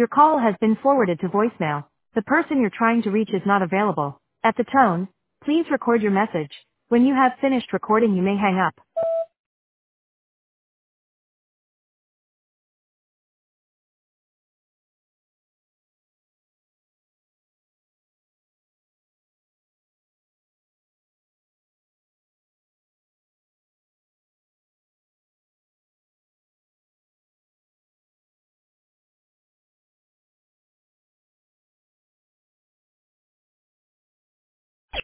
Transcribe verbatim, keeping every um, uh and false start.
Your call has been forwarded to voicemail. The person you're trying to reach is not available. At the tone, please record your message. When you have finished recording, you may hang up.